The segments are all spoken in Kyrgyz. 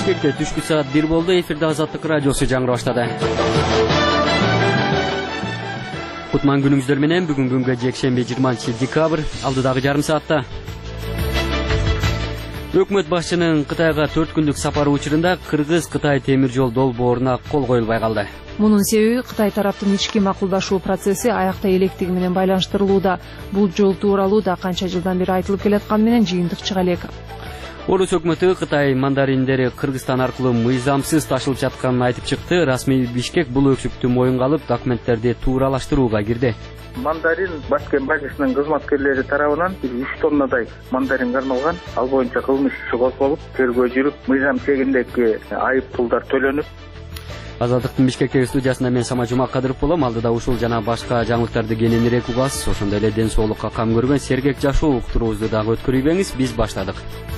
Бишкекте түшкү саат 1 болду. Эфирде Азаттык радиосу жаңыра баштады. Кутман күнүңүздөр менен бүгүн күнгө жекшемби 20 декабрь алдыдагы жарым саатта. Өкмөт башчынын Кытайга 4 күндүк сапары учурунда Кыргыз-Кытай темир жол долбооруна кол коюлбай калды. Мунун себеби Кытай тараптын ички макулдашуу процесси аякта электиги менен байланыштырылууда. Бул жол тууралуу да канча жылдан бери айтылып келатканы менен жыйынтык чыга элек. Орус өкмөтү Кытай мандариндери Кыргызстан аркылуу мыйзамсыз ташылып жатканын айтып чыкты. Расмий Бишкек бул өксүктү моюнга алып, документтерди тууралаштырууга кирди. Мандарин Башкент базасынын кызматкерлери тарабынан 3 тоннадай мандарин кармалган. Ал боюнча кылмыш иши козголуп, тергөө жүрүп, мыйзам чегиндеги айып пулдар төлөнүп. Азаттыктын Бишкектеги студиясында мен Сама Жумакадыров болом. Алдыда ушул жана башка жаңылыктарды кененирээк угасыз. Ошондой эле ден соолукка кам көргөн сергек жашоо уктуруубузду дагы өткөрүбеңиз. Биз баштадык.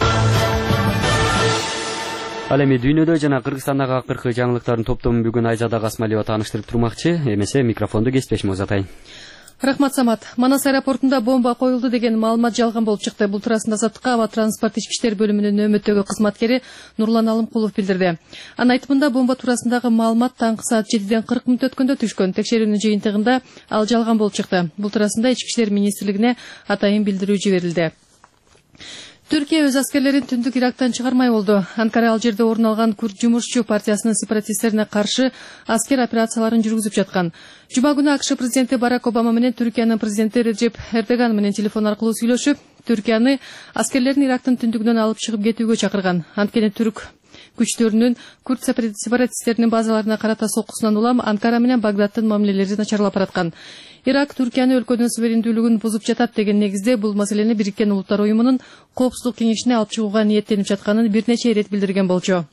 Ал эми дүйнөдө жана Кыргызстандагы акыркы жаңылыктардын топтомун бүгүн Айзада Касмалиева тааныштырып турмакчы. Эмесе микрофонду кесипешиме узатайын. Рахмат, Самат. Манас аэропортунда бомба коюлду деген маалымат жалган болуп чыкты. Бул туурасында Азаттыкка Аба транспорт ички иштер бөлүмүнүн нөөмөттөгү кызматкери Нурлан Алымкулов билдирди. Анын айтымында бомба туурасындагы маалымат таңкы саат 7ден 40 мүнөт өткөндө түшкөн. Текшерүүнүн жыйынтыгында ал жалган болуп чыкты. Бул туурасында Ички иштер министрлигине атайын билдирүү жиберилди. Түркия өз аскерлерин түндүк Ирактан чыгармай болду. Анкара ал жерде орун алган Күрд жумушчу партиясынын сепаратисттерине каршы аскер операцияларын жүргүзүп жаткан. Жума күнү АКШ президенти Барак Обама менен Түркиянын президенти Реджеп Эрдоган менен телефон аркылуу сүйлөшүп, Түркияны аскерлерин Ирактын түндүгүнөн алып чыгып кетүүгө чакырган. Анткени түрк күчтөрүнүн Күрд сепаратисттеринин базаларына карата соккусунан улам Анкара менен Багдадтын мамилелери начарлап бараткан. Ирак Түркияны өлкөнүн суверендүүлүгүн бузуп жатат деген негизде бул маселени Бириккен Улуттар уюмунун Коопсуздук кеңешине алып чыгууга ниеттенип жатканын бир нече ирет билдирген болчу.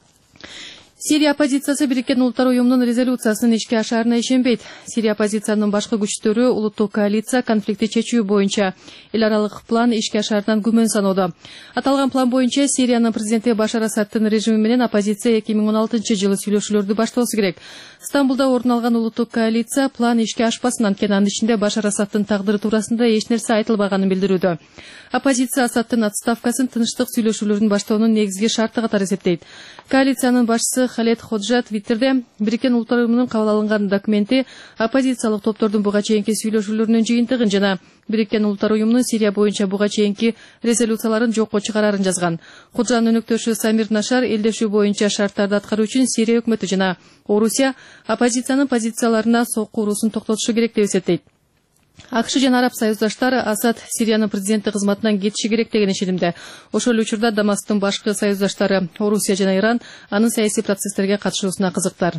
Сирия оппозициясы Бириккен Улуттар уюмунун резолюциясынын ишке ашаарына ишенбейт. Сирия оппозициянын башкы күчтөрү улуттук коалиция конфликти чечүү боюнча эл аралык план ишке ашаарынан күмөн саноодо. Аталган план боюнча Сириянын президенти Башар Асадтын режими менен оппозиция 2016 жылы сүйлөшүүлөрдү баштоосу керек. Стамбулда орун алган улуттук коалиция план ишке ашпасын, анткени анын ичинде Башар Асадтын тагдыры туурасында эч нерсе айтылбаганын билдирүүдө. Оппозиция Асадтын отставкасын тынчтык сүйлөшүүлөрүн баштоонун негизги шарты катары эсептейт. Коалициянын башчысы Халет Ходжа Твиттерде Бириккен Улуттар уюмунун кабыл алынган документи оппозициялык топтордун буга чейинки сүйлөшүүлөрүнүн жыйынтыгын жана Бириккен Улуттар уюмунун Сирия боюнча буга чейинки резолюцияларын жокко чыгарарын жазган. Ходжанын өнөктөшү Самир Нашар элдешүү боюнча шарттарды аткаруу үчүн Сирия өкмөтү жана Орусия оппозициянын позицияларына сокку уруусун токтотушу керек деп эсептейт. АКШ жана Араб союздаштары Асад Сириянын президенти кызматынан кетиши керек деген ишенимде. Ошол эле учурда Дамасктын башкы союздаштары Орусия жана Иран анын саясий процесстерге катышуусуна кызыктар.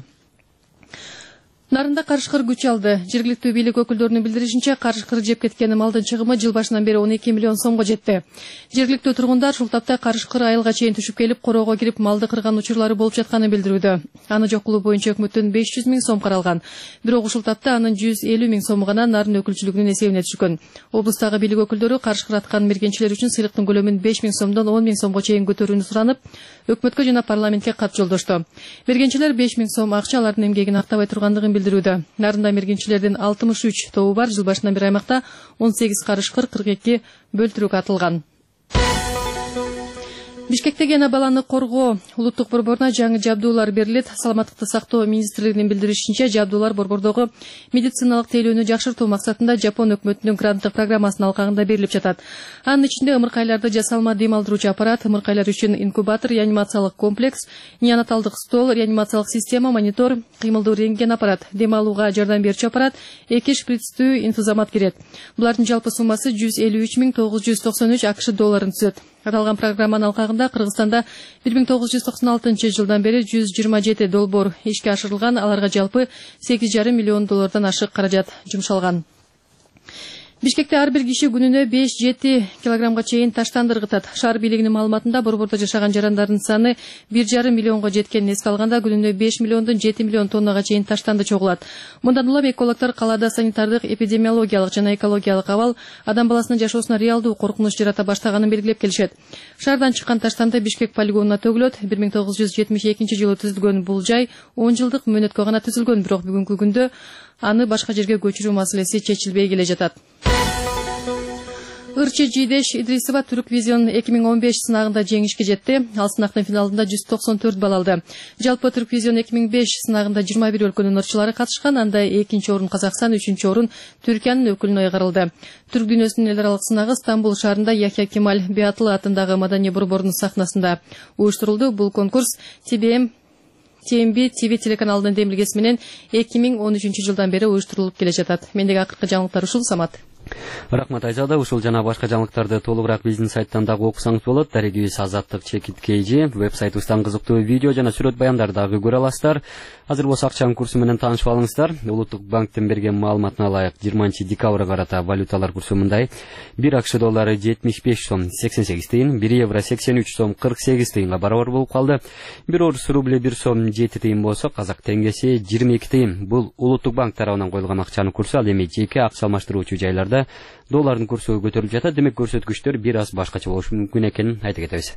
Нарында карышкыр күч алды. Жергиликтүү бийлик өкүлдөрүнүн билдиришинче, карышкыр жеп кеткен малдын чыгымы жыл башынан бери 12 миллион сомго жетти. Жергиликтүү тургундар ушул тапта карышкыр айылга чейин түшүп келип, короого кирип малды кырган учурлары болуп жатканын билдирүүдө. Аны жок кылуу боюнча өкмөттөн 500 миң сом каралган. Бирок ушул тапта анын 150 миң сому гана нарын өкүлчүлүгүнүн эсебине түшкөн. Облустагы бийлик өкүлдөрү карышкыр аткан мергенчилер үчүн сыйлыктын көлөмүн 5 миң сомдон 10 миң сомго чейин көтөрүүнү суранып, өкмөткө жана парламентке кат жолдошту. Мергенчилер 5 миң сом акча алардын эмгегин актабай тургандыгын билдирүүдө. Нарында мергенчилердин 63 тобу бар. Жыл башынан бери аймакта 18 карышкыр, 42 бөлтүрүк атылган. Бишкектеги ана баланы коргоо улуттук борборуна жаңы жабдуулар берилет. Саламаттыкты сактоо министрлигинин билдиришинче, жабдуулар борбордогу медициналык тейлөөнү жакшыртуу максатында Жапон өкмөтүнүн гранттык программасынын алкагында берилип жатат. Анын ичинде ымыркайларды жасалма дем алдыруучу аппарат, ымыркайлар үчүн инкубатор, реанимациялык комплекс, неонаталдык стол, реанимациялык система, монитор, кыймылдуу рентген аппарат, дем алууга жардам берүүчү аппарат, 2 шприцтүү инфузомат кирет. Булардын жалпы суммасы 153.993 АКШ долларын түзөт. Аталган программанын алкагында Кыргызстанда 1996 жылдан бери 127 долбоор ишке ашырылган, аларга жалпы 8,5 миллион доллардан ашык каражат жумшалган. Бишкекте ар бир киши күнүнө 5-7 килограммга чейин таштанды ыргытат. Шаар бийлигинин маалыматында борбордо жашаган жарандардын саны 1,5 миллионго жеткенин эске алганда күнүнө 5 миллиондон 7 миллион тоннага чейин таштанды чогулат. Мындан улам экологдор калаада санитардык, эпидемиологиялык жана экологиялык абал адам баласынын жашоосуна реалдуу коркунуч жарата баштаганын белгилеп келишет. Шаардан чыккан таштанды Бишкек полигонуна төгүлөт. 1972 жылы түзүлгөн бул жай 10 жылдык мөөнөткө гана түзүлгөн, бирок бүгүнкү күндө аны башка жерге көчүрүү маселеси чечилбей келе жатат. Ырчы Жийдеш Идрисова Түрк Визион 2015 сынагында жеңишке жетти. Ал сынактын финалында 194 балл алды. Жалпы Түрк Визион 2005 сынагында 21 өлкөнүн ырчылары катышкан. Анда 2-нчи орун Казакстан, 3-нчи орун Түркиянын өкүлүнө ыйгарылды. Түрк дүйнөсүнүн эл аралык сынагы Стамбул шаарында Яхья Кемаль Биатлы атындагы Маданий борбордун сахнасында уюштурулду. Бул конкурс TMB TV телеканалынын демилгеси менен 2013 жылдан бери уюштурулуп келе жатат. Мендеги акыркы жаңылыктар ушул, Самат. Рахмат Айзада. Ушул жана башка жаңылыктарды толугураак биздин сайттан дагы окусаңыз болот. Дарегибиз Азаттык Чекиткейжи. Веб-сайтыбыздан кызыктуу видео жана сүрөт баяндарды дагы көрө аласыздар. Азыр болсо акчанын курсу менен таанышып алыңыздар. Улуттук банктен берген маалыматына ылайык 20 декабрга карата валюталар курсу мындай: 1 акш доллары 75 сом 88 тыйын, 1 евро 83 сом 48 тыйынга барабар болуп калды. 1 орус рубли 1 сом 7 тыйын болсо, казак теңгеси 22 тыйын. Бул Улуттук банк тарабынан коюлган акчанын курсу. Ал эми жеке акча алмаштыруучу жайларда доллардын курсу көтөрүлүп жатат. Демек көрсөткүчтөр бир аз башкача болушу мүмкүн экенин айта кетебиз.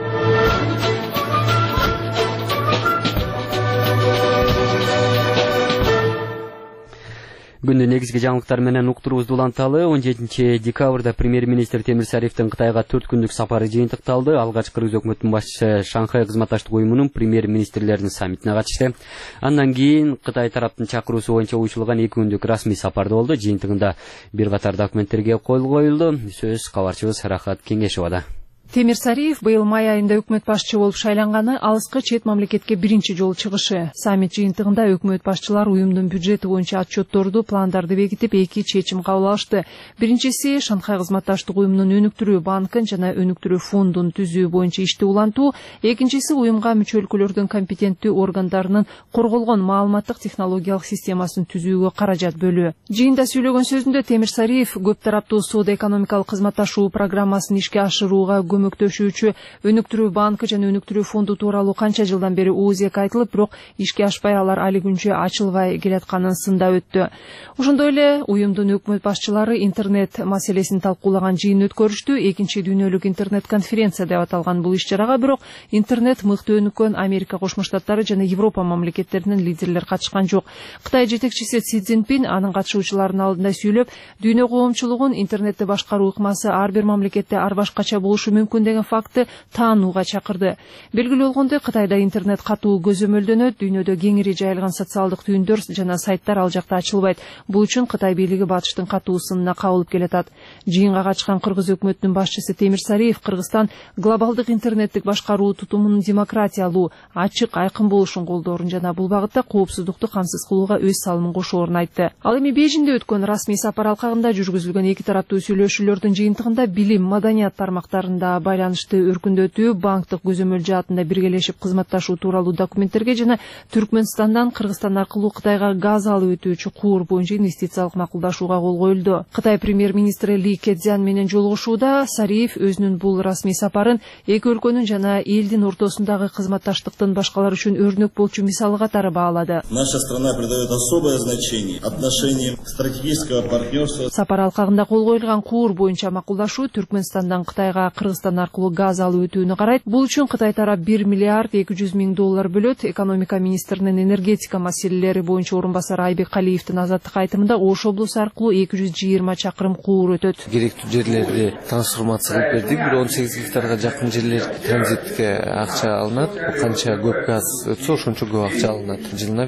Күндүн негизги жаңылыктары менен уктуруубузду уланталы. 17 декабрда премьер-министр Темир Сариевдин Кытайга 4 күндүк сапары жыйынтыкталды. Алгач Кыргыз өкмөтүнүн башчысы Шанхай кызматташтык уюмунун премьер-министрлеринин саммитине катышты. Андан кийин Кытай тараптын чакыруусу боюнча уюштурулган 2 күндүк расмий сапарда болду. Жыйынтыгында бир катар документтерге кол коюлду. Сөз кабарчыбыз Рахат Кеңешовада. Темир Сариев быйыл май айында өкмөт башчы болуп шайланганы алыскы чет мамлекетке биринчи жолу чыгышы. Саммит жыйынтыгында өкмөт башчылар уюмдун бюджети боюнча отчетторду, пландарды бекитип, 2 чечим кабыл алышты. Биринчиси Шанхай кызматташтык уюмунун өнүктүрүү банкын жана өнүктүрүү фондун түзүү боюнча ишти улантуу, экинчиси уюмга мүчө өлкөлөрдүн компетенттүү органдарынын корголгон маалыматтык технологиялык системасын түзүүгө каражат бөлүү. Жыйында сүйлөгөн сөзүндө Темир Сариев көп тараптуу соода экономикалык кызматташуу программасын ишке ашырууга көмөктөшүүчү өнүктүрүү банкы жана өнүктүрүү фонду тууралуу канча жылдан бери ооз айтылып, бирок ишке ашпай, алар али күнчө ачылбай келатканын сындап өттү. Ошондой эле уюмдун өкмөт башчылары интернет маселесин талкуулаган жыйын өткөрүштү. Экинчи дүйнөлүк интернет конференция деп аталган бул иш-чарага бирок интернет мыкты өнүккөн Америка Кошмо Штаттары жана Европа мамлекеттеринин лидерлери катышкан жок. Кытай жетекчиси Си Цзиньпин анын катышуучуларынын алдында сүйлөп, дүйнө коомчулугун интернетти башкаруу ыкмасы ар бир мамлекетте ар башкача болушу мүмкүн деген факты таанууга чакырды. Белгилүү болгондой, Кытайда интернет катуу көзөмөлдөнөт, дүйнөдө кеңири жайылган социалдык түйүндөр жана сайттар ал жакта ачылбайт. Бул үчүн Кытай бийлиги батыштын катуу сынына кабылып келатат. Жыйынга катышкан Кыргыз өкмөтүнүн башчысы Темир Сариев Кыргызстан глобалдык интернеттик башкаруу тутумунун демократиялуу, ачык, айкын болушун колдоорун жана бул багытта коопсуздукту камсыз кылууга өз салымын кошоорун айтты. Ал эми Бейжиңде өткөн расмий сапар алкагында жүргүзүлгөн 2 тараптуу сүйлөшүүлөрдүн жыйынтыгында билим, маданият тармактарында байланышты өркүндөтүү, банктык көзөмөл жаатында биргелешип кызматташуу тууралуу документтерге жана Түркмөнстандан Кыргызстан аркылуу Кытайга газ алып өтүүчү куур боюнча инвестициялык макулдашууга кол коюлду. Кытай премьер-министри Ли Кэцзян менен жолугушууда Сариев өзүнүн бул расмий сапарын эки өлкөнүн жана элдин ортосундагы кызматташтыктын башкалар үчүн өрнөк болчу мисалы катары баалады. Наша страна придает особое значение отношениям стратегического партнерства. Сапар алкагында кол коюлган куур боюнча макулдашуу Түркмөнстандан Кытайга Кыргызстан аркылуу газ алып өтүүнү карайт. Бул үчүн Кытай тарап 1 миллиард 200 миң доллар бөлөт. Экономика министринин энергетика маселелери боюнча орун басары Айбек Калиевдин Азаттык айтымында Ош облусу аркылуу 220 чакырым куур өтөт. Керектүү жерлерди трансформация кылып бердик. 18 гектарга жакын жерлер транзитке акча алынат. Канча көп газ өтсө ошончо көп акча алынат. Жылына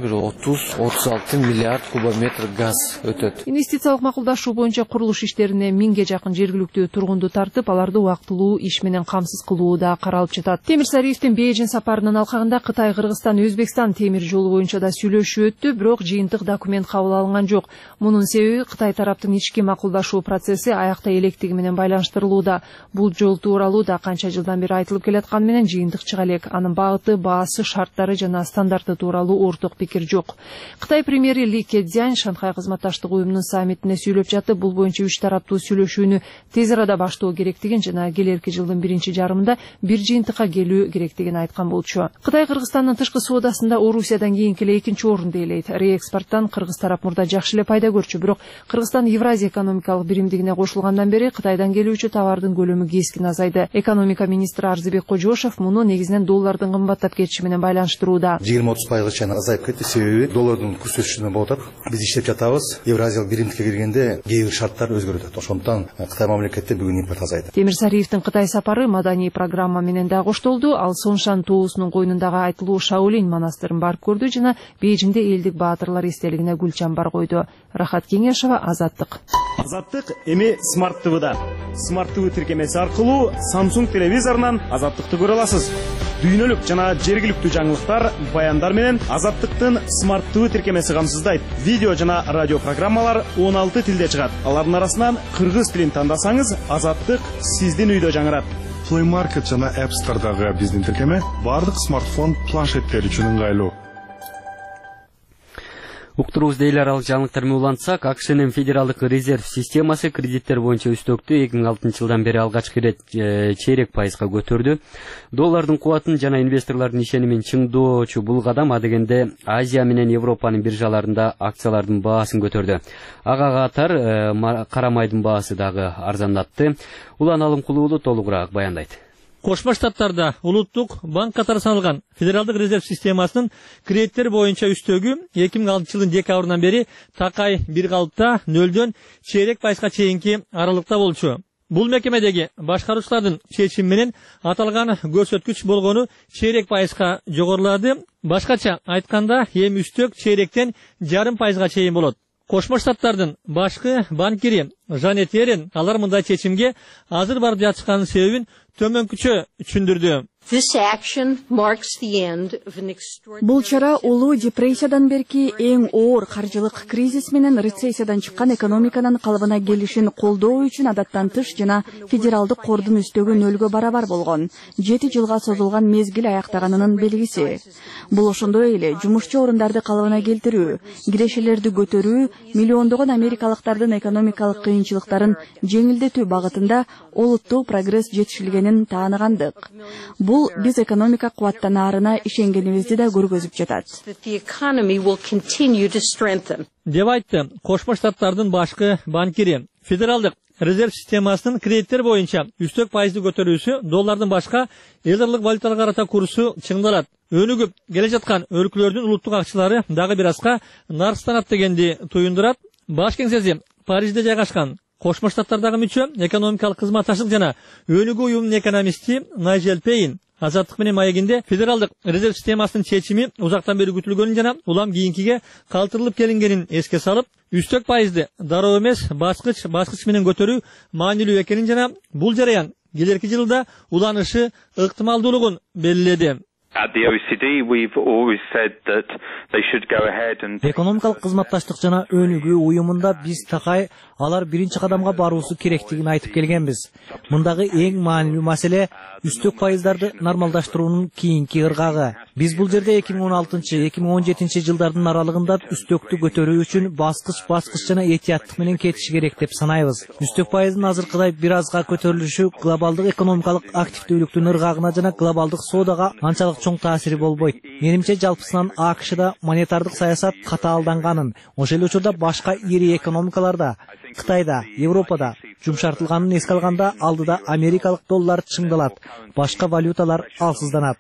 30-36 миллиард кубометр газ өтөт. Инвестициялык макулдашуу боюнча курулуш иштерине 1000ге жакын жергиликтүү тургунду тартып, аларды убактылуу иш менен камсыз кылуу да каралып жатат. Темир Сариевдин Бейжиң сапарынын алкагында Кытай, Кыргызстан, Өзбекстан темир жолу боюнча да сүйлөшүү өттү, бирок жыйынтык документ кабыл алынган жок. Мунун себеби Кытай тараптын ички макулдашуу процесси аякта электиги менен байланыштырылууда. Бул жол тууралуу да канча жылдан бери айтылып келатканы менен жыйынтык чыга элек. Анын багыты, баасы, шарттары жана стандарты тууралуу орток пикир жок. Кытай премьери Ли Кэцзян Шанхай кызматташтык уюмунун саммитине сүйлөп жатып, бул боюнча 3 тараптуу сүйлөшүүнү тез арада баштоо керектигин жана келерки жылдын биринчи жарымында бир жыйынтыкка келүү керектигин айткан болчу. Кытай Кыргызстандын тышкы соодасында Орусиядан кийинки эле экинчи орунду ээлейт. Реэкспорттон Кыргыз тарап мурда жакшы эле пайда көрчү, бирок Кыргызстан Евразия экономикалык биримдигине кошулгандан бери Кытайдан келүүчү товардын көлөмү кескин азайды. Экономика министри Арзыбек Кожошов муну негизинен доллардын кымбаттап кетиши менен байланыштырууда. 20-30% азайып кетти, себеби доллардын курс өсүшүнөн болуп атат. Биз иштеп жатабыз. Евразиялык биримдикке киргенде кээ бир шарттар өзгөрүп атат. Ошондон Кытай мамлекетте бүгүн импорт азайды. Темир Сариевдин Кытай сапары маданий программа менен да коштолду. Ал Соншан тоосунун койнундагы айтылуу Шаолинь монастырын барып көрдү жана Бейжиңде элдик баатырлар эстелигине гүл чамбар койду. Рахат Кеңешова, Азаттык. Азаттык эми Smart TV-да. Smart TV тиркемеси аркылуу Samsung телевизорунан Азаттыкты көрө аласыз. Дүйнөлүк жана жергиликтүү жаңылыктар, баяндар менен Азаттыктын Smart TV тиркемеси камсыздайт. Видео жана радио программалар 16 тилде чыгат. Алардын арасынан кыргыз тилин тандасаңыз, Азаттык сиздин үйдө жаңырат. Play Market жана App Store'дагы биздин тиркеме бардык смартфон планшеттер үчүн ыңгайлуу. Уктурубуз дейлер аралык жаңылыктар менен улантсак, АКШнын федералдык резерв системасы кредиттер боюнча үстөктү 2006 жылдан бери алгачкы ирет чейрек пайызга көтөрдү. Доллардын кубатын жана инвесторлордун ишенимин чыңдоочу бул кадам адегенде Азия менен Европанын биржаларында акциялардын баасын көтөрдү. Ага катар кара майдын баасы дагы арзандатты. Улан Алымкулуулу толугураак баяндайт. Кошмо Штаттарда улуттук банк катары саналган федералдык резерв системасынын кредиттер боюнча үстөгү 2006 жылдын декабрынан бери такай бир калыпта 0-дөн чейрек пайызга чейинки аралыкта болчу. Бул мекемедеги башкаруучулардын чечими менен аталган көрсөткүч болгону чейрек пайызга жогорулады. Башкача айтканда, эми үстөк чейректен жарым пайызга чейин болот. Кошмо Штаттардын башкы банкири Жанет Ерен алар мындай чечимге азыр барып жатышканын себебин төмөнкүчө түшүндүрдү. Бул чара улуу депрессиядан берки эң оор каржылык кризис менен рецессиядан чыккан экономиканын калыбына келишин колдоо үчүн адаттан тыш жана федералдык кордун үстөгү 0-гө барабар болгон 7 жылга созулган мезгил аяктаганынын белгиси. Бул ошондой эле жумушчу орундарды калыбына келтирүү, кирешелерди көтөрүү, миллиондогон америкалыктардын экономикалык кыйынчылыктарын жеңилдетүү багытында олуттуу прогресс жетишилгенин тааныгандык. Бул биз экономика кубаттанаарына ишенгенибизди да көргөзүп жатат. Деп айтты Кошмо Штаттардын башкы банкири. Федералдык резерв системасынын кредиттер боюнча үстөк пайызды көтөрүүсү доллардын башка элдерлик валюталарга карата курсу чыңдалат. Өнүгүп келе жаткан өлкөлөрдүн улуттук акчалары дагы бир азга наркстанат дегенди туюндурат. Баш кеңсеси Парижде жайгашкан. Кошмо Штаттардагы мүчө экономикалык кызматташтык жана өнүгүү уюмунун экономисти Найджел Пейн Азаттык менен маегинде федералдык резерв системасынын чечими узактан бери күтүлгөнүн жана улам кийинкиге калтырылып келингенин эске салып, үстөк пайызды дароо эмес баскыч менен көтөрүү маанилүү экенин жана бул жараян келерки жылда уланышы ыктымалдуулугун белгиледи. Экономикалык кызматташтык жана өнүгүү уюмунда биз такай алар биринчи кадамга баруусу керектигин айтып келгенбиз. Мындагы эң маанилүү маселе үстөк пайыздарды нормалдаштыруунун кийинки ыргагы. Биз бул жерде 2016-2017 жылдардын аралыгында үстөктү көтөрүү үчүн баскыч жана этияттык менен кетиш керек деп санайбыз. Үстөк пайыздын азыркыдай бир азга көтөрүлүшү глобалдык экономикалык активдүүлүктүн ыргагына жана глобалдык соодага анчалык чоң таасири болбойт. Менимче жалпысынан АКШда монетардык саясат катаалданганын, ошол эле учурда башка ири экономикаларда, Кытайда, Европада жумшартылганын эске алганда алдыда америкалык доллар чыңдалат, башка валюталар алсызданат.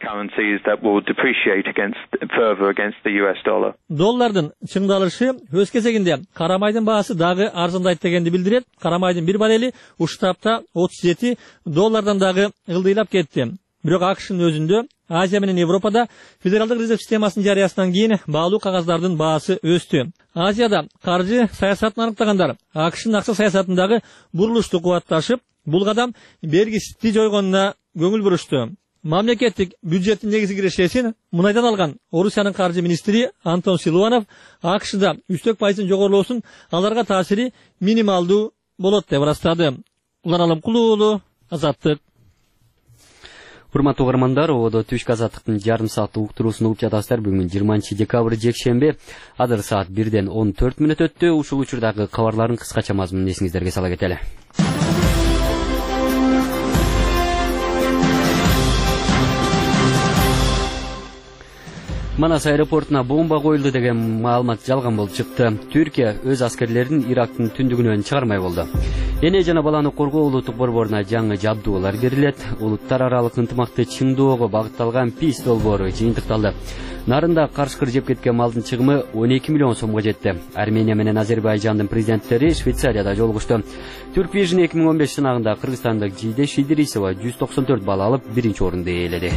Доллардын чыңдалышы өз кезегинде кара майдын баасы дагы арзандайт дегенди билдирет. Кара майдын бир баррели ушул тапта $37 дагы ылдыйлап кетти. Бирок АКШнын өзүндө Азия менен Европада федералдык резерв системасынын жарыясынан кийин баалуу кагаздардын баасы өстү. Азияда каржы саясатын аныктагандар АКШнын акча саясатындагы бурулушту кубатташып, бул кадам бергисизди жойгонуна көңүл бурушту. Мамлекеттик бюджеттин негизги кирешесин мунайдан алган Орусиянын каржы министри Антон Силуанов АКШда үстөк пайыздын жогорулоосун аларга таасири минималдуу болот деп ырастады. Улан Алымкулуулу, Азаттык. Урматтуу угармандар, ободо түшкү Азаттыктын жарым сааттык уктуруусун угуп жатасыздар. Бүгүн 20 декабрь жекшемби, азыр саат 1-ден 14 мүнөт өттү. Ушул учурдагы кабарлардын кыскача мазмунун эсиңиздерге сала кетели. Манас аэропортуна бомба коюлду деген маалымат жалган болуп чыкты. Түркия өз аскерлерин Ирактын түндүгүнөн чыгармай болду. Эне жана баланы коргоо улуттук борборуна жаңы жабдуулар берилет. Улуттар аралык ынтымакты чыңдоого багытталган PEACE долбоору жыйынтыкталды. Нарында карышкыр жеп кеткен малдын чыгымы 12 миллион сомго жетти. Армения менен Азербайжандын президенттери Швейцарияда жолугушту. Turkvision 2015 сынагында кыргызстандык Жийдеш Идрисова 194 балл алып, биринчи орунду ээледи.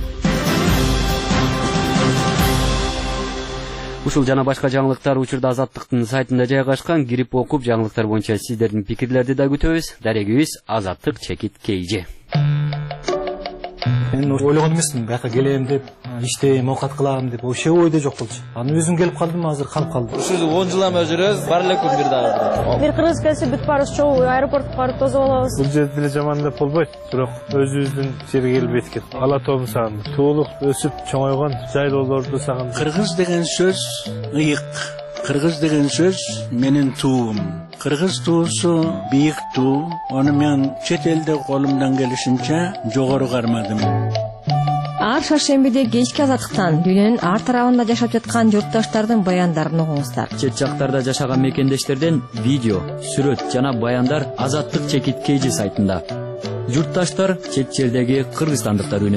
Ушул жана башка жаңылыктар учурда Азаттыктын сайтында жайгашкан. Кирип окуп, жаңылыктар боюнча сиздердин пикирлерди да күтөбүз. Дарегибиз Азаттык чекит KG. Мен ойлогон эмесмин, бияка келем деп, иштейм, оокат кылам деп, вообще ойдо жок болчу. Аны өзүм келип калдым, азыр калып калдым. Ушул 10 жылдан бери жүрөбүз, бар эле күн бир дагы. Бир кыргыз келсе бүт барыбыз чогуу аэропортко барып тосуп алабыз. Бул жерде деле жаман деп болбойт, бирок өзүбүздүн жерге келип эткет. Ала тообун сагындым. Туулук өсүп чоңойгон жайлоолорду сагындым. Кыргыз деген сөз ыйык. Кыргыз деген сөз менин туум. Кыргыз туусу бийик туу. Аны мен чет элде колумдан келишинче жогору кармадым. Ар шаршембиде кечки Азаттыктан дүйнөнүн ар тарабында жашап жаткан журтташтардын баяндарын угуңуздар. Чет жактарда жашаган мекендештерден видео, сүрөт жана баяндар Азаттык чекит KG сайтында. Журтташтар чет жердеги кыргызстандыктар үнү.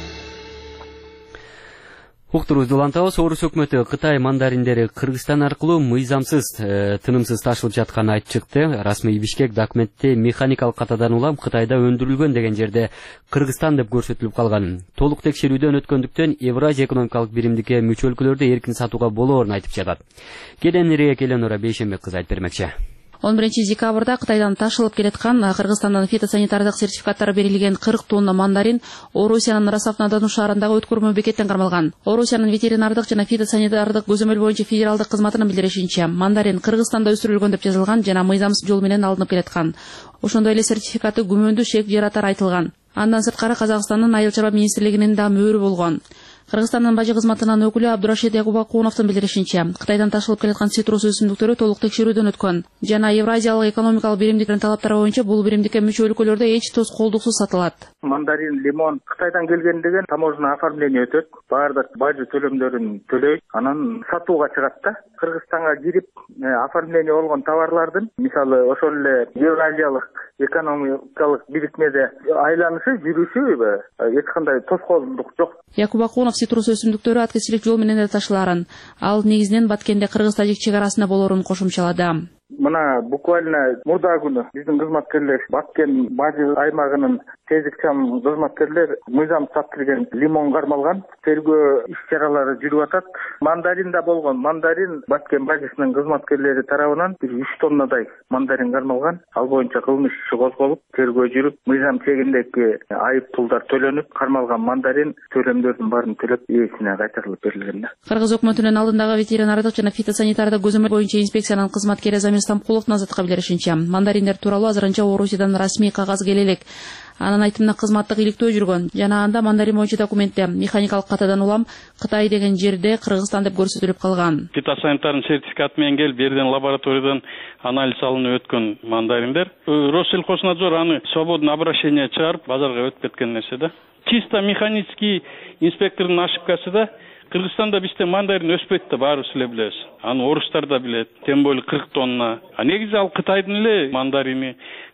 Уктурубузду улантабыз. Орус өкмөтү Кытай мандариндери Кыргызстан аркылуу мыйзамсыз, тынымсыз ташылып жатканын айтып чыкты. Расмий Бишкек документте механикалык катадан улам Кытайда өндүрүлгөн деген жерде Кыргызстан деп көрсөтүлүп калган. Толук текшерүүдөн өткөндүктөн Евразия экономикалык биримдикке мүчө өлкөлөрдө эркин сатууга болоорун айтып жатат. Кеденирээк Эленора Бейшенбек кызы айтып бермекчи. 11 декабрда Кытайдан ташылып келаткан Кыргызстандан фитосанитардык сертификаттары берилген 40 тонна мандарин Орусиянын Ростов-на-Дону шаарындагы өткөрмө бекеттен кармалган. Орусиянын ветеринардык жана фитосанитардык көзөмөл боюнча федералдык кызматынын билдиришинче, мандарин Кыргызстанда өстүрүлгөн деп жазылган жана мыйзамсыз жол менен алынып келаткан. Ошондой эле сертификаты күмөндүү шек жаратары айтылган. Андан сырткары Казакстандын айыл чарба министрлигинин да мөөрү болгон. Кыргызстандын бажы кызматынын өкүлү Абдурашид Якубакуновдун билдиришинче, Кытайдан ташылып келаткан цитрус өсүмдүктөрү толук текшерүүдөн өткөн жана Евразиялык экономикалык биримдиктин талаптары боюнча бул биримдикке мүчө өлкөлөрдө эч тоскоолдуксуз сатылат. Мандарин, лимон Кытайдан келген деген таможня оформление өтөт, баардык бажы төлөмдөрүн төлөйт, анан сатууга чыгат да. Кыргызстанга кирип оформление болгон товарлардын, мисалы ошол эле Евразиялык экономикалык бирикмеде айланышы, жүрүшү эч кандай тоскоолдук жок. Якубакунов цитрус өсүмдүктөрү аткезчилик жол менен эле ташыларын, ал негизинен Баткенде кыргыз-тажик чек арасында болоорун кошумчалады. Мына буквально мурда күнү биздин кызматкерлер Баткен бажы аймагынын тезик-чам кызматкерлер мыйзам сатып кирген лимон кармалган. Тергөө иш-чаралары жүрүп атат. Мандарин да болгон. Мандарин Баткен бажысынын кызматкерлери тарабынан 3 тоннадай мандарин кармалган. Ал боюнча кылмыш иши козголуп, тергөө жүрүп, мыйзам чегиндеги айып пулдар төлөнүп, кармалган мандарин төлөмдөрдүн баарын төлөп ээсине кайтарылып берилген. Кыргыз өкмөтүнүн алдындагы ветеринардык жана фитосанитардык көзөмөл боюнча инспекциянын кызматкери Стампуловдун Азаттыкка билдиришинче, мандариндер тууралуу азырынча Орусиядан расмий кагаз келе элек. Анын айтымына кызматтык иликтөө жүргөн жана анда мандарин боюнча документте механикалык катадан улам Кытай деген жерде Кыргызстан деп көрсөтүлүп калган. Фитосанитардын сертификаты менен келип берден лабораториядан анализ алынып өткөн мандариндер. Россельхознадзор аны свободный обращение чыгарып базарга өтүп кеткен нерсе да. Чисто механический инспектордун ошибкасы да. Кыргызстанда бизде мандарин өспөйт да, баарыбыз эле билебиз. Аны орустар да билет. Тем более 40 тонна. Негизи ал Кытайдын эле мандарини.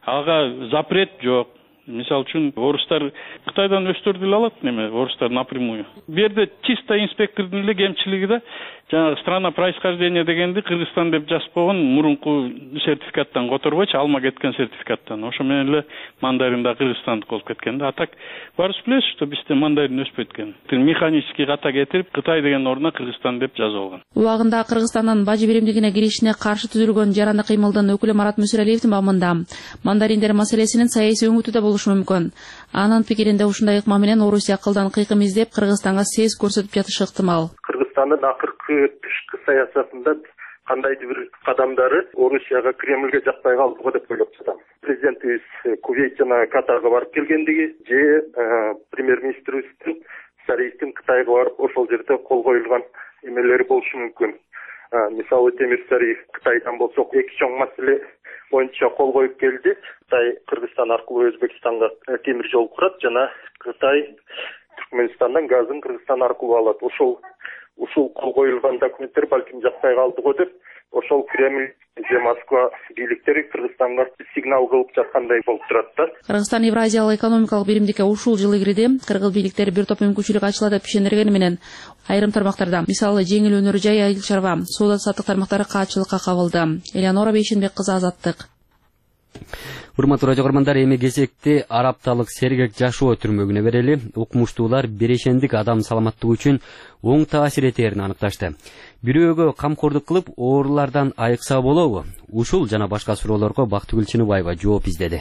Ага запрет жок. Мисалы үчүн орустар Кытайдан өстөрдү эле алат неме, орустар напрямую. Бу жерде чисто инспектордун эле кемчилиги да, жанагы страна происхождения дегенди Кыргызстан деп жазып койгон, мурунку сертификаттан которбойчу, алма кеткен сертификаттан. Ошо менен эле мандарин да Кыргызстандык болуп кеткен да. А так барыбыз билебиз, что бизде мандарин өспөйт экен. Механический ката кетирип Кытай деген ордуна Кыргызстан деп жазып алган. Убагында Кыргызстандын бажы биримдигине киришине каршы түзүлгөн жаранды кыймылдын өкүлү Марат Мүсүралиевдин бабында мандариндер маселесинин саясий өңүтү да болушу мүмкүн. Анын пикиринде ушундай ыкма менен Орусия акылдан кыйкым издеп Кыргызстанга сес көрсөтүп жатышы ыктымал. Кыргызстандын акыркы тышкы саясатында кандайдыр бир кадамдары Орусияга Кремльге жакпай калдыгы деп ойлоп жатам. Президентибиз Кувейт жана Катарга барып келгендиги, же премьер-министрибиздин Сариевдин Кытайга барып ошол жерде кол коюлган эмелери болушу мүмкүн. Мисалы Темир Сариев Кытайдан болсо эки чоң маселе боюнча кол коюп келди. Кытай Кыргызстан аркылуу Өзбекстанга темир жол курат жана Кытай Түркмөнстандан газын Кыргызстан аркылуу алат. Ошол ушул кол коюлган документтер балким жакпай калдыго деп ошол Кремль же Москва бийликтери Кыргызстанга сигнал кылып жаткандай болуп турат да. Кыргызстан Евразиялык экономикалык биримдикке ушул жылы киреде кыргыз бийликтери бир топ мүмкүнчүлүк ачылат деп ишендиргени менен айрым тармактарда, мисалы жеңил өнөр жай, айыл чарба, соода саттык тармактары каатчылыкка кабылды. Элеонора Бейшенбек кызы, Азаттык. Урматтуу радио көрөрмандар, эми кезекте Арапталык Сергек Жашоо түрмөгүнө берели. Укмуштуулар берешендик адам саламаттыгы үчүн оң таасир этерин аныкташты. Бирөөгө камкордук кылып, оорулардан айыкса болобу? Ушул жана башка суроолорго Бактыгүл Чыныбаева жооп издеди.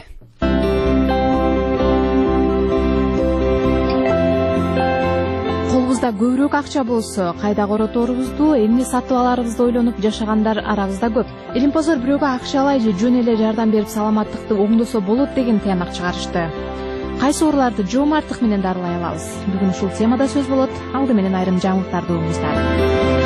Колубузда көбүрөөк акча болсо, кайда короторубузду, эмне сатып аларыбызды ойлонуп жашагандар арабызда көп. Илимпоздор бирөөгө акча алай же жөн эле жардам берип саламаттыкты оңдосо болот деген тыянак чыгарышты. Кайсы ооруларды жоомарттык менен дарылай алабыз? Бүгүн ушул темада сөз болот. Алды менен айрым жаңылыктарды угуңуздар.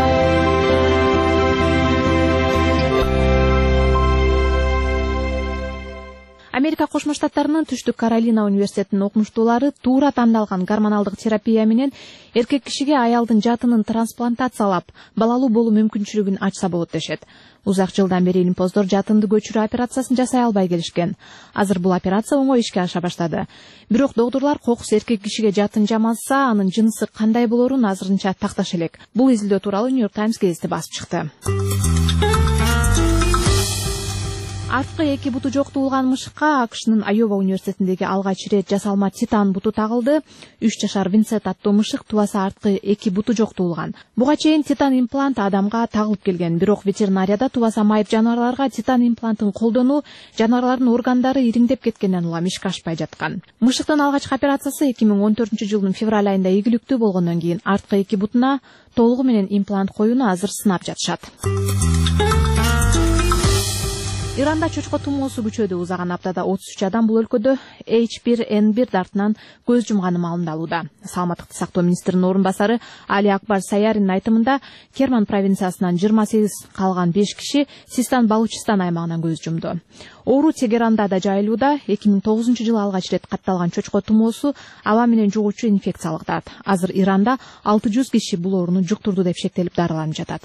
Америка Кошмо Штаттарынын Түштүк Каролина университетинин окумуштуулары туура тандалган гормоналдык терапия менен эркек кишиге аялдын жатынын трансплантациялап, балалуу болуу мүмкүнчүлүгүн ачса болот дешет. Узак жылдан бери илимпоздор жатынды көчүрүү операциясын жасай албай келишкен. Азыр бул операция оңой ишке аша баштады. Бирок доктурлар кокус эркек кишиге жатын жамалса, анын жынысы кандай болорун азырынча такташ элек. Бул изилдөө тууралуу New York Times гезити басып чыкты. Арткы эки буту жок туулган мышыкка АКШнын Айова университетиндеги алгач ирет жасалма титан буту тагылды. 3 жашар Винсент аттуу мышык тубаса арткы эки буту жок туулган. Буга чейин титан имплант адамга тагылып келген, бирок ветеринарияда тубаса майып жаныбарларга титан имплантын колдонуу жаныбарлардын органдары ириңдеп кеткенден улам ишке ашпай жаткан. Мышыктын алгачкы операциясы 2014-жылдын февраль айында ийгиликтүү болгондон кийин арткы эки бутуна толугу менен имплант коюуну азыр сынап жатышат. Иранда чочко тумоосу күчөдү. Узаган аптада 33 адам бул өлкөдө H1N1 дартынан көз жумганы маалымдалууда. Саламаттыкты сактоо министринин орун басары Али Акбар Саяринин айтымында Керман провинциясынан 28 калган 5 киши Систан Балучистан аймагынан көз жумду. Оору Тегеранда да жайылууда. 2009-жылы алгач ирет катталган чочко тумоосу аба менен жугуучу инфекциялыктат. Азыр Иранда 600 киши бул ооруну жуктурду деп шектелип дарыланып жатат.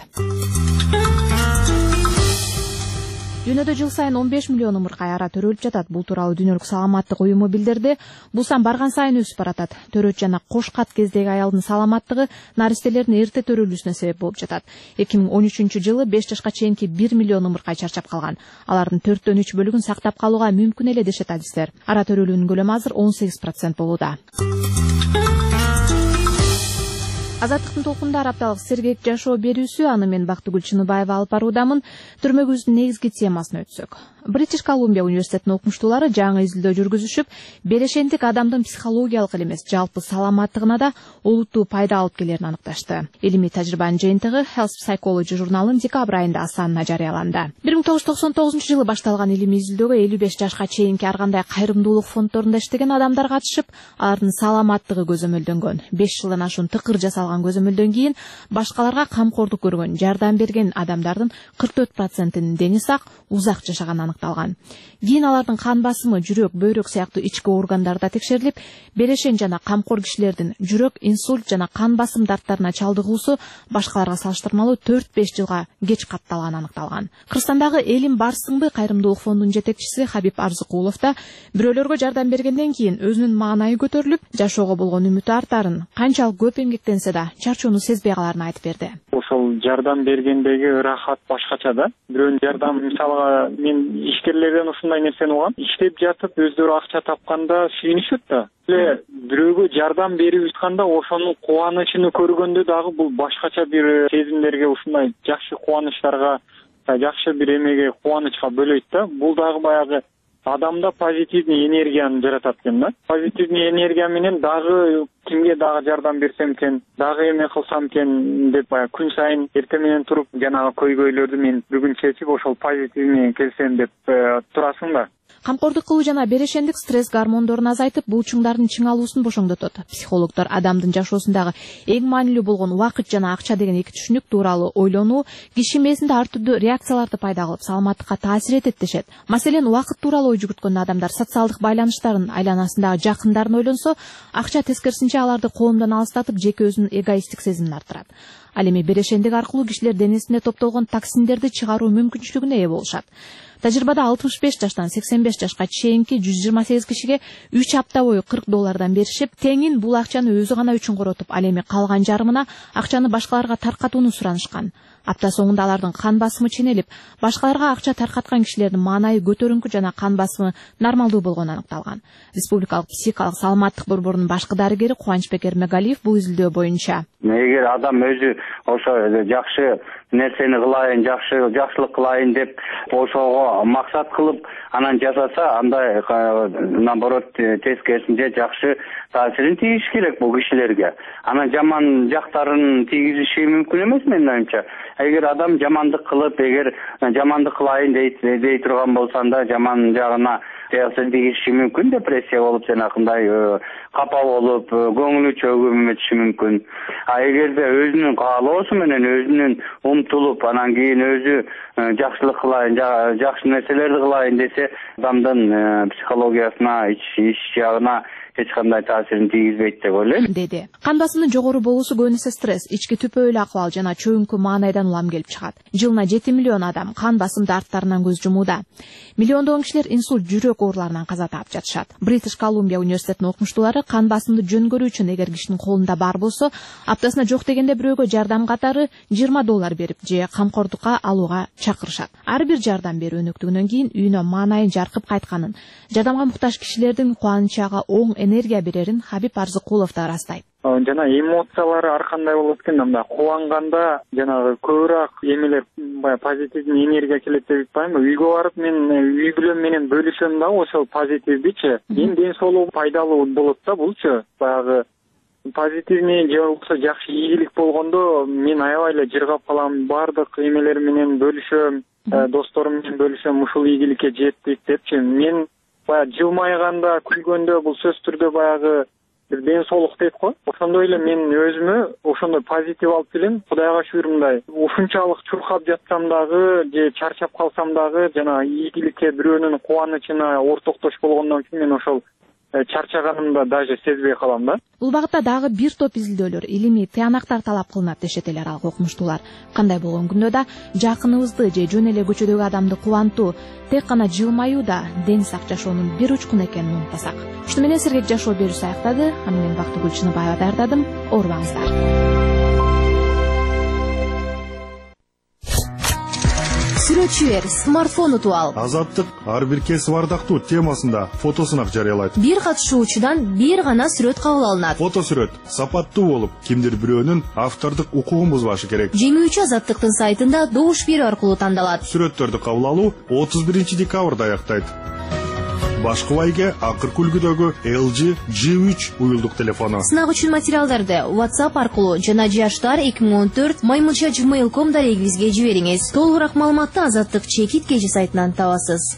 Дүйнөдө жыл сайын 15 миллион умуркай ара төрөлүп жатат. Бул тууралуу Дүйнөлүк саламаттык уюму билдирди. Бул сан барган сайын өсүп баратат. Төрөт жана кош кат кездеги аялдын саламаттыгы наристелердин эрте төрөлүүсүнө себеп болуп жатат. 2013-жылы 5 жашка чейинки 1 миллион умуркай чарчап калган. Алардын 4/3 бөлүгүн сактап калууга мүмкүн эле дешет адистер. Ара төрөлүүнүн көлөмү азыр 18% болууда. Азаттыктын толкунда Арапталык Сергек Жашоо берүүсү, аны мен Бактыгүл Чыныбаева алып баруудамын. Түрмөгүбүздүн негизги темасына өтсөк. Бритиш Колумбия университетинин окумуштуулары жаңы изилдөө жүргүзүшүп, берешендик адамдын психологиялык эле эмес, жалпы саламаттыгына да олуттуу пайда алып келерин аныкташты. Илимий тажрыйбанын жыйынтыгы Health Psychology журналынын декабрь айында санына жарыяланды. 1999-жылы башталган илимий изилдөөгө 55 жашка чейинки ар кандай кайрымдуулук фонддорунда иштеген адамдар катышып, алардын саламаттыгы көзөмөлдөнгөн. 5 жылдан ашуун тыкыр жасалган көзөмөлдөн кийин башкаларга камкордук көргөн, жардам берген адамдардын 44%нин дени сак, узак жашаганы аныкталган. Кийин алардын кан басымы, жүрөк, бөйрөк сыяктуу ички органдарда текшерилип, берешен жана камкор кишилердин жүрөк, инсульт жана кан басым дарттарына чалдыгуусу башкаларга салыштырмалуу 4-5 жылга кеч катталганы аныкталган. Кыргызстандагы Элим Барсыңбы кайрымдуулук фондунун жетекчиси Хабиб Арзыкулов да бирөөлөргө жардам бергенден кийин өзүнүн маанайы көтөрүлүп, жашоого болгон үмүтү артарын, канчалык көп эмгектенсе да чарчоону сезбей каларын айтып берди. Ошол жардам бергендеги ырахат башкача да. Бирөөнүн жардам, мисалга мен ишкерлерден ушундай нерсени угам. Иштеп жатып өздөрү акча тапканда сүйүнүшөт да. Бирөөгө жардам берип атканда ошонун кубанычын көргөндө дагы бул башкача бир сезимдерге, ушундай жакшы кубанычтарга, жакшы бир эмеге, кубанычка бөлөйт да. Бул дагы баягы адамда позитивный энергияны жаратат экен да. Позитивный энергия менен дагы кимге дагы жардам берсем экен, дагы эме кылсам экен деп баягы күн сайын эртең менен туруп жанагы көйгөйлөрдү мен бүгүн чечип ошол позитив менен келсем деп турасың да. Камкордук кылуу жана берешендик стресс гормондорун азайтып, буучуңдардын чыңалуусун бошоңдотот. Психологдор адамдын жашоосундагы эң маанилүү болгон убакыт жана акча деген эки түшүнүк тууралуу ойлонуу киши мээсинде ар түрдүү реакцияларды пайда кылып, саламаттыкка таасир этет дешет. Маселен, убакыт тууралуу ой жүгүрткөн адамдар социалдык байланыштарын, айланасындагы жакындарын ойлонсо, акча тескерисинче аларды коомдон алыстатып, жеке өзүнүн эгоисттик сезимин арттырат. Ал эми берешендик аркылуу кишилер денесинде топтолгон токсиндерди чыгаруу мүмкүнчүлүгүнө ээ болушат. Тажрыйбада 65 жаштан 85 жашка чейинки 128 кишиге 3 апта бою $40 беришип, теңин бул акчаны өзү гана үчүн коротуп, ал эми калган жарымына акчаны башкаларга таркатууну суранышкан. Апта соңунда алардын кан басымы ченелип, башкаларга акча таркаткан кишилердин маанайы көтөрүңкү жана кан басымы нормалдуу болгону аныкталган. Республикалык психикалык саламаттык борборунун башкы дарыгери Кубанычбек Эрмегалиев бул изилдөө боюнча: эгер адам өзү ошо жакшы нерсени кылайын, жакшылык кылайын деп ошого максат кылып анан жасаса, андай наоборот тескерисинче жакшы таасирин тийгизиш керек бул кишилерге. Анан жаман жактарын тийгизиши мүмкүн эмес менин оюмча. Эгер адам жамандык кылып, эгер жамандык кылайын дей турган болсо, анда жаман жагына таасир тийгизиши мүмкүн, депрессия болуп, жанакындай капа болуп, көңүлү чөгүмөтүшү мүмкүн. А эгерде өзүнүн каалоосу менен өзүнүн умтулуп, анан кийин өзү жакшылык кылайын, жакшы нерселерди кылайын десе, адамдын психологиясына, ич жагына эч кандай таасирин тийгизбейт деп ойлойм, деди. Кан басымынын жогору болуусу көбүнесе стресс, ички түпөөлүү акыбал жана чөйүнкү маанайдан улам келип чыгат. Жылына 7 миллион адам кан басымды арттарынан көз жумууда. Миллиондогон кишилер инсульт, жүрөк ооруларынан каза таап жатышат. Бритиш Колумбия университетинин окумуштуулары кан басымды жөн көрүү үчүн эгер кишинин колунда бар болсо, аптасына жок дегенде бирөөгө жардам катары $20 берип же камкордукка алууга чакырышат. Ар бир жардам берүү өнөктүгүнөн кийин үйүнө маанайын жаркып кайтканын, жардамга муктаж кишилердин кубанычага оң энергия берерин Хабиб Арзыкулов да ырастайт. Жана эмоциялары ар кандай болот экен, мындай кубанганда жанагы көбүрөөк эмелер, баягы позитивдүү энергия келет деп айтпаймынбы? Үйгө барып мен үй бүлөм менен бөлүшөм дагы ошол позитивдичи. Ден соолугу пайдалуу болот да булчу. Баягы позитивный же болбосо жакшы ийгилик болгондо мен аябай эле жыргап калам, бардык эмелер менен бөлүшөм, досторум менен бөлүшөм, ушул ийгиликке жеттик депчи. Мен баягы жылмайганда, күлгөндө бул сөзсүз түрдө баягы ден соолук дейт го. Ошондой эле мен өзүмө ошондой позитив алып келем. Кудайга шүгүр, мындай ушунчалык чуркап жатсам дагы же чарчап калсам дагы жана ийгиликке, бирөөнүн кубанычына ортоктош болгондон кийин мен ошол чарчаганымда даже сезбей калам да. Бул багытта дагы бир топ изилдөөлөр, илимий тыянактар талап кылынат дешет эле аралык окумуштуулар. Кандай болгон күндө да жакыныбызды же жөн эле көчөдөгү адамды кубантуу, тек гана жылмаюуда ден сак жашоонун бир учкун экенин унутпасак. Ушуну менен Сергек жашоо берүүсү аяктады. Аны мен Бактыгүл Чыныбаева даярдадым. Оорубаңыздар. Сүрөтчүлөр смартфон утуп алып, Азаттык ар бир кесип ардактуу темасында фотосунак жарыялайт. Бир катышуучудан бир гана сүрөт кабыл алынат. Фотосүрөт сапаттуу болуп, кимдир бирөөнүн автордук укугун бузбашы керек. Жеңүүчү Азаттыктын сайтында добуш берүү аркылуу тандалат. Сүрөттөрдү кабыл алуу 31 декабрда аяктайт. Башкы байге акыркы үлгүдөгү LG G3 уюлдук телефону. Сынак үчүн материалдарды WhatsApp аркылуу жана жаштар 2014 @gmail.com дарегибизге жибериңиз. Толугураак маалыматты Азаттык чекит KG сайтынан табасыз.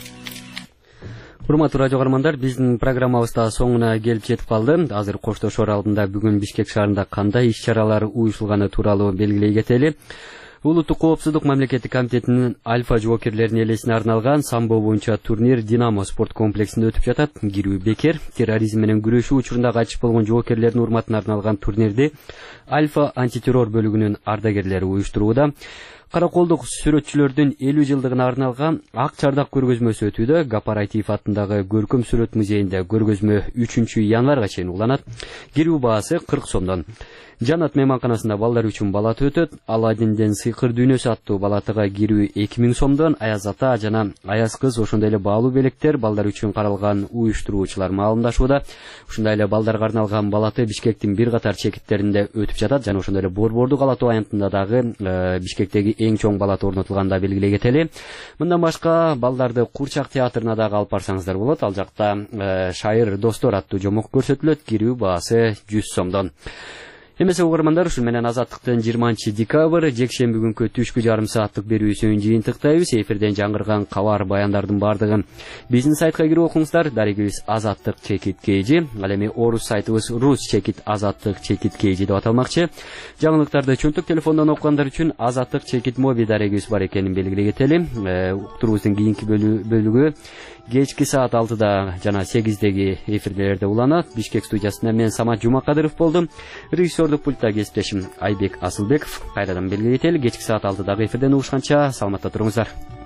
Урматтуу радио каармандар, биздин программабыз да соңуна келип жетип калды. Азыр коштошоор алдында бүгүн Бишкек шаарында кандай иш-чаралар уюштулганы тууралуу белгилей кетели. Улуттук коопсуздук мамлекеттик комитетинин альфа жоокерлеринин элесине арналган самбо боюнча турнир Динамо спорт комплексинде өтүп жатат. Кирүү бекер. Терроризм менен күрөшүү учурунда качып болгон жоокерлердин урматына арналган турнирди альфа антитеррор бөлүгүнүн ардагерлери уюштурууда. Караколдук сүрөтчүлөрдүн 50 жылдыгына арналган ак чардак көргөзмөсү өтүүдө. Гапар Айтиев атындагы Көркөм сүрөт музейинде көргөзмө 3 январга чейин уланат. Кирүү баасы 40 сомдон. Жанат мейманканасында балдар үчүн балаты өтөт. Аладдинден сыйкыр дүйнөсү аттуу балатыга кирүү 2000 сомдон. Аяз ата жана Аяз кыз ошондой эле баалуу белектер балдар үчүн каралган уюштуруучулар маалымдашууда. Ушундай эле балдарга арналган балаты Бишкектин бир катар чекиттеринде өтүп жатат жана ошондой эле Борбордук Алатоо аянтында дагы Бишкектеги эң чоң балаты орнотулганда белгилей кетели. Мындан башка балдарды Курчак театрына дагы алып барсаңыздар болот. Ал жакта Шайыр достор аттуу жомок көрсөтүлөт. Кирүү баасы 100 сомдон. Эмесе угармандар, ушул менен Азаттыктын 20 декабрь жекшемби күнкү түшкү жарым сааттык берүүсүн жыйынтыктайбыз. Эфирден жаңырган кабар баяндардын бардыгын биздин сайтка кирип окуңуздар. Дарегибиз Азаттык чекит KG. Ал эми орус сайтыбыз Рус чекит Азаттык чекит KG деп аталмакчы. Жаңылыктарды чөнтөк телефондон окугандар үчүн Азаттык чекит моби дарегибиз бар экенин белгилей кетели. Уктуруубуздун кийинки бөлүгү кечки саат 6-да жана 8-деги эфирдерде уланат. Бишкек студиясында мен Самат Жумакадыров болдум. Режиссер режиссерлук пульта кесиптешим Айбек Асылбеков. Кайрадан белгилей кетели, кечки саат 6дагы эфирден угушканча саламатта туруңуздар.